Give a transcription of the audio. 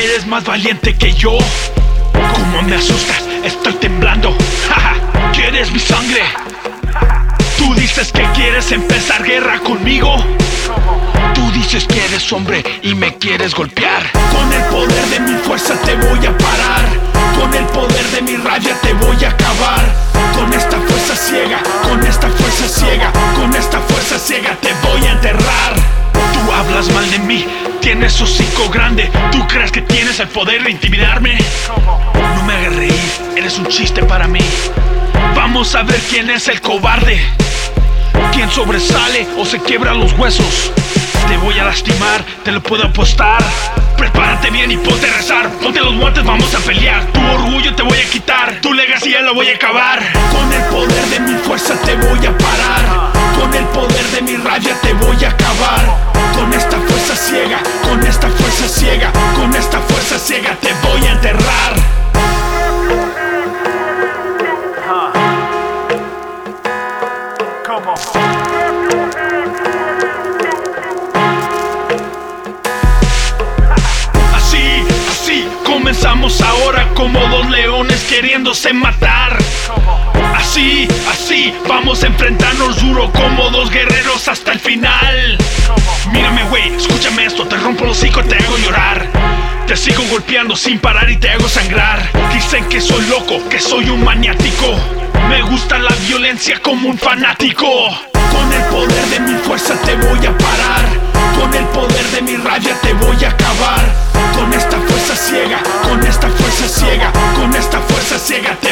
Eres más valiente que yo. Cómo me asustas, estoy temblando. ¿Quieres mi sangre? Tú dices que quieres empezar guerra conmigo. Tú dices que eres hombre y me quieres golpear. Con el poder de mi fuerza te voy a parar. Con el poder de mi rabia te voy a acabar. Con esta fuerza ciega, con esta fuerza ciega, con esta fuerza ciega te voy a enterrar. Tú hablas mal de mí, tienes hocico grande. ¿Tú crees que tienes el poder de intimidarme? No me hagas reír, eres un chiste para mí. Vamos a ver quién es el cobarde, quién sobresale o se quiebra los huesos. Te voy a lastimar, te lo puedo apostar. Prepárate bien y ponte a rezar. Ponte los guantes, vamos a pelear. Tu orgullo te voy a quitar, tu legacía la voy a acabar. Con el poder de mi fuerza te voy a parar. Con el poder de mi rabia te voy a acabar. Con esta fuerza ciega, con esta fuerza ciega, con esta fuerza ciega te voy a enterrar. Comenzamos ahora como dos leones queriéndose matar. Así, vamos a enfrentarnos duro como dos guerreros hasta el final. Mírame güey, escúchame esto, te rompo el hocico y te hago llorar. Te sigo golpeando sin parar y te hago sangrar. Dicen que soy loco, que soy un maniático. Me gusta la violencia como un fanático. Con el poder de mi fuerza te voy a parar. Con el poder de mi rabia te voy a acabar. Con esta fuerza ciega, con esta fuerza ciega, con esta fuerza ciega te